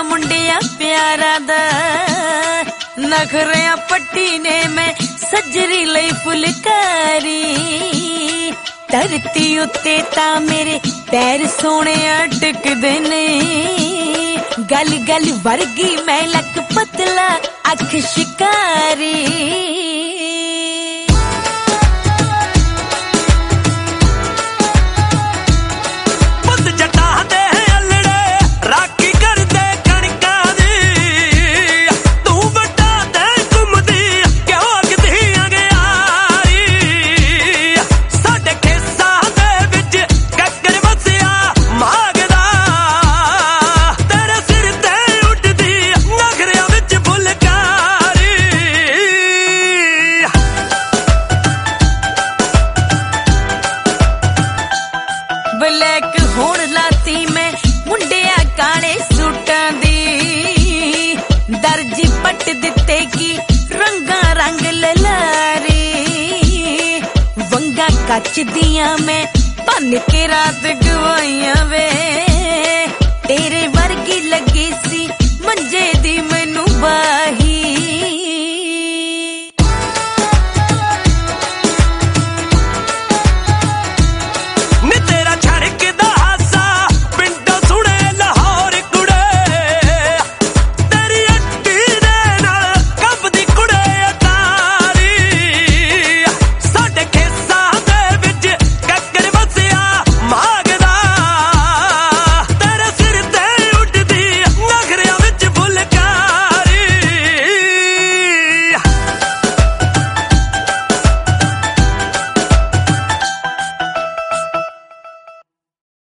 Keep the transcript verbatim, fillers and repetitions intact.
मुंडिया प्यारा दा नखरिया पट्टी ने मैं सजरी लई फुलकारी धरती उत्ते ता मेरे पैर सोने टिकदे ने गल गल वर्गी मैं लक पतला अख शिकारी ब्लैक होण लाती मैं मुंडिया काले सूटां दी दर्जी पट दिते की रंगा रंग ललारी वंगा कच दियां मैं बन के रात गवाइयां वे तेरे वर्गी लग